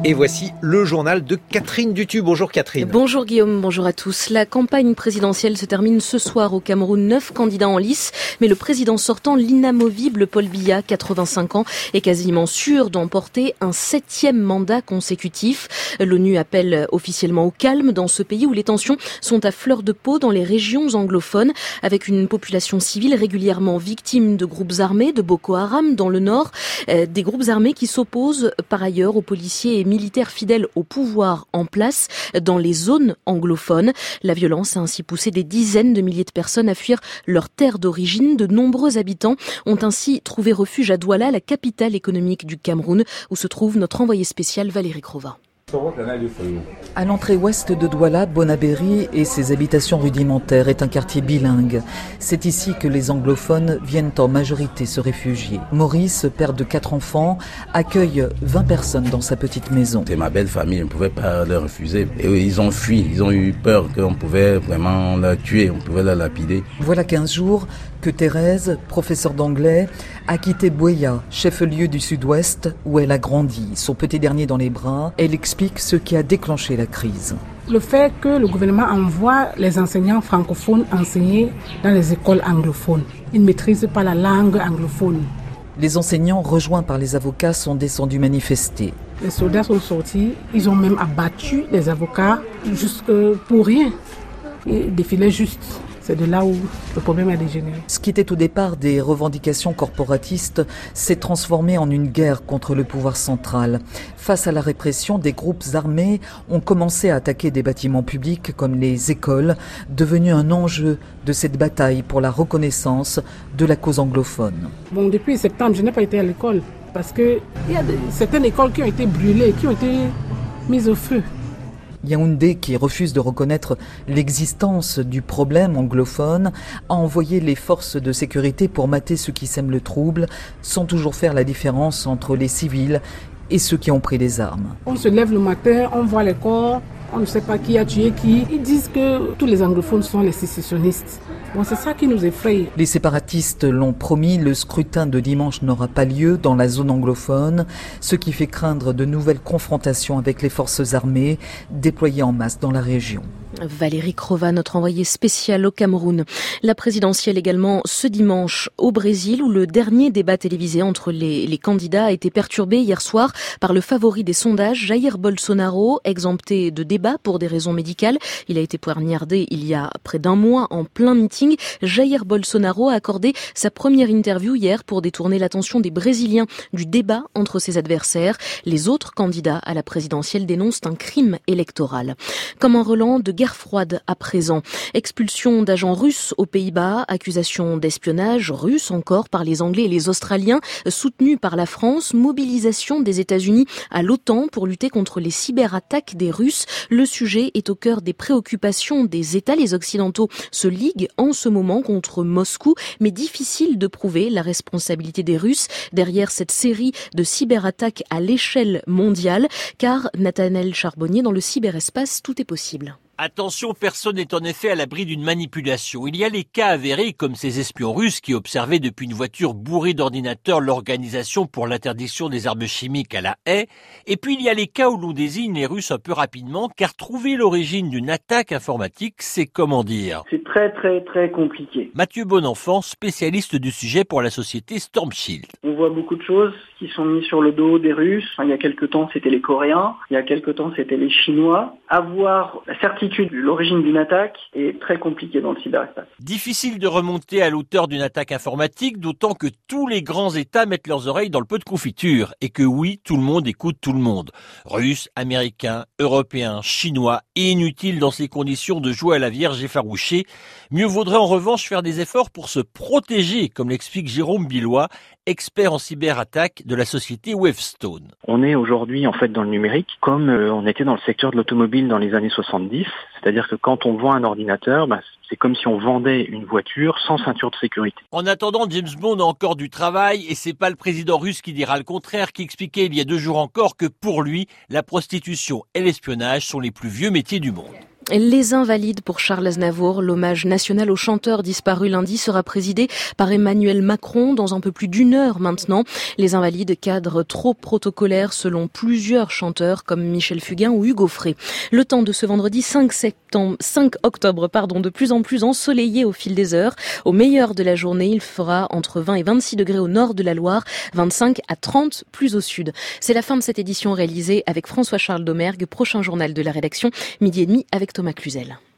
Et voici le journal de Catherine Dutu. Bonjour Catherine. Bonjour Guillaume, bonjour à tous. La campagne présidentielle se termine ce soir au Cameroun. 9 candidats en lice, mais le président sortant, l'inamovible Paul Biya, 85 ans, est quasiment sûr d'emporter un 7e mandat consécutif. L'ONU appelle officiellement au calme dans ce pays où les tensions sont à fleur de peau dans les régions anglophones, avec une population civile régulièrement victime de groupes armés, de Boko Haram dans le nord, des groupes armés qui s'opposent par ailleurs aux policiers et militaires fidèles au pouvoir en place dans les zones anglophones. La violence a ainsi poussé des dizaines de milliers de personnes à fuir leur terre d'origine. De nombreux habitants ont ainsi trouvé refuge à Douala, la capitale économique du Cameroun, où se trouve notre envoyé spécial Valérie Crova. À l'entrée ouest de Douala, Bonabéry et ses habitations rudimentaires est un quartier bilingue. C'est ici que les anglophones viennent en majorité se réfugier. Maurice, père de 4 enfants, accueille 20 personnes dans sa petite maison. C'est ma belle famille, on ne pouvait pas leur refuser. Et ils ont fui, ils ont eu peur qu'on pouvait vraiment la tuer, on pouvait la lapider. Voilà 15 jours que Thérèse, professeure d'anglais, a quitté Buea, chef-lieu du sud-ouest, où elle a grandi. Son petit dernier dans les bras, elle explique ce qui a déclenché la crise. Le fait que le gouvernement envoie les enseignants francophones enseigner dans les écoles anglophones. Ils ne maîtrisent pas la langue anglophone. Les enseignants, rejoints par les avocats, sont descendus manifester. Les soldats sont sortis, ils ont même abattu les avocats jusque pour rien. Ils défilaient juste. C'est de là où le problème a dégénéré. Ce qui était au départ des revendications corporatistes s'est transformé en une guerre contre le pouvoir central. Face à la répression, des groupes armés ont commencé à attaquer des bâtiments publics comme les écoles, devenus un enjeu de cette bataille pour la reconnaissance de la cause anglophone. Depuis septembre, je n'ai pas été à l'école parce qu'il y a certaines écoles qui ont été brûlées, qui ont été mises au feu. Yaoundé, qui refuse de reconnaître l'existence du problème anglophone, a envoyé les forces de sécurité pour mater ceux qui sèment le trouble, sans toujours faire la différence entre les civils et ceux qui ont pris les armes. On se lève le matin, on voit les corps, on ne sait pas qui a tué qui. Ils disent que tous les anglophones sont les sécessionnistes. C'est ça qui nous effraie. Les séparatistes l'ont promis, le scrutin de dimanche n'aura pas lieu dans la zone anglophone, ce qui fait craindre de nouvelles confrontations avec les forces armées déployées en masse dans la région. Valérie Crova, notre envoyée spéciale au Cameroun. La présidentielle également ce dimanche au Brésil, où le dernier débat télévisé entre les candidats a été perturbé hier soir par le favori des sondages, Jair Bolsonaro, exempté de débat pour des raisons médicales. Il a été poignardé il y a près d'un mois en plein meeting. Jair Bolsonaro a accordé sa première interview hier pour détourner l'attention des Brésiliens du débat entre ses adversaires. Les autres candidats à la présidentielle dénoncent un crime électoral. Comme un relent de guerre froide à présent. Expulsion d'agents russes aux Pays-Bas, accusation d'espionnage russe encore par les Anglais et les Australiens, soutenue par la France, mobilisation des États-Unis à l'OTAN pour lutter contre les cyberattaques des Russes. Le sujet est au cœur des préoccupations des États. Les Occidentaux se liguent en ce moment contre Moscou, mais difficile de prouver la responsabilité des Russes derrière cette série de cyberattaques à l'échelle mondiale, car Nathanaël Charbonnier, dans le cyberespace, tout est possible. Attention, personne n'est en effet à l'abri d'une manipulation. Il y a les cas avérés, comme ces espions russes qui observaient depuis une voiture bourrée d'ordinateurs l'Organisation pour l'interdiction des armes chimiques à La Haye. Et puis il y a les cas où l'on désigne les Russes un peu rapidement, car trouver l'origine d'une attaque informatique, c'est comment dire. C'est très compliqué. Mathieu Bonenfant, spécialiste du sujet pour la société Storm Shield. On voit beaucoup de choses qui sont mises sur le dos des Russes. Il y a quelque temps, c'était les Coréens. Il y a quelque temps, c'était les Chinois. Avoir la certitude de l'origine d'une attaque est très compliqué dans le cyberespace. Difficile de remonter à l'auteur d'une attaque informatique, d'autant que tous les grands États mettent leurs oreilles dans le pot de confiture et que oui, tout le monde écoute tout le monde. Russes, Américains, Européens, Chinois, et inutile dans ces conditions de jouer à la Vierge effarouchée. Mieux vaudrait en revanche faire des efforts pour se protéger, comme l'explique Jérôme Billois, expert en cyberattaque de la société Wavestone. On est aujourd'hui en fait dans le numérique comme on était dans le secteur de l'automobile dans les années 70, c'est-à-dire que quand on vend un ordinateur, c'est comme si on vendait une voiture sans ceinture de sécurité. En attendant, James Bond a encore du travail et c'est pas le président russe qui dira le contraire, qui expliquait il y a 2 jours encore que pour lui, la prostitution et l'espionnage sont les plus vieux métiers du monde. Les Invalides pour Charles Aznavour, l'hommage national au chanteur disparu lundi sera présidé par Emmanuel Macron dans un peu plus d'1 heure maintenant. Les Invalides, cadre trop protocolaire selon plusieurs chanteurs comme Michel Fugain ou Hugo Frey. Le temps de ce vendredi 5 octobre, de plus en plus ensoleillé au fil des heures. Au meilleur de la journée, il fera entre 20 et 26 degrés au nord de la Loire, 25 à 30 plus au sud. C'est la fin de cette édition réalisée avec François-Charles Domergue. Prochain journal de la rédaction, 12h30 avec Thomas Cluzel.